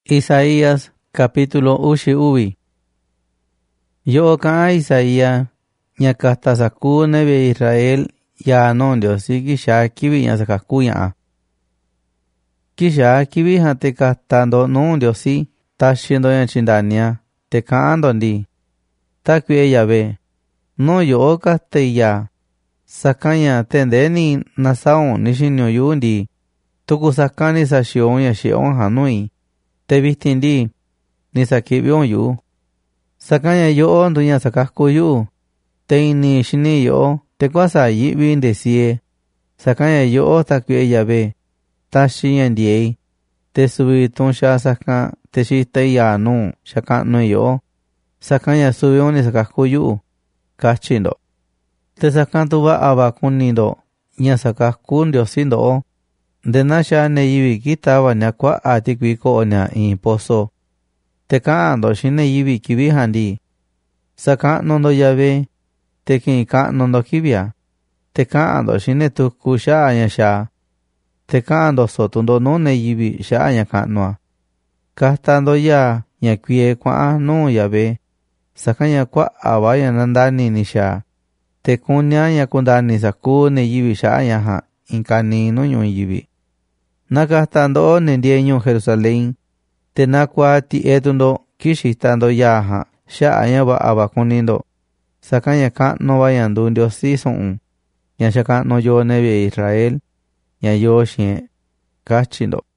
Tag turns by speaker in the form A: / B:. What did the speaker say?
A: Isaías capítulo uvi. Yo ka Isaías ña kasta saku nebe Israel ya non Diosi kisha kivi ña sakakuya. Kisha kivi hate kasta ndo non Diosi tashindo ña chindania te kaando ndi. Takue Yahvé no yo kaste ya sakanya tendeni nasaon nishinyo yundi tuku sakani sa shion ya shion hanui te vistindi ni sakibion yu sakanya yo nduña sakasku yu te ini shini yo te kwasa yibi ndesie sakanya yo takue Yahvé tashi yandiei te subi tonsha saka te shiste ya nu shaka no yo sakanya subion ni sakasku yu kachindo te sakantu ba abakunindo ña sakasku Diosindo de nasha ne yibi kitaba nya kwa atikwiko nya imposo te kaando shine yibi kibi handi sakano ndo Yahvé te kin kaano ndo kibia te kaando shine tuku sha nya sha te kaando sotundo no ne yibi sha nya kanwa kastando ya nya kwie kwa no Yahvé sakanya kwa abaya nandani nisha te kunya nya kundani saku ne yibi sha nya ha inkani no nyu yibi nakastando ne ndieño Jerusalén te nakwa ti etundo kishitando yaha sha anya ba abakunindo sakanya kano vayandu Diosi son nya shaka no yo nebe Israel nya yo shie kachindo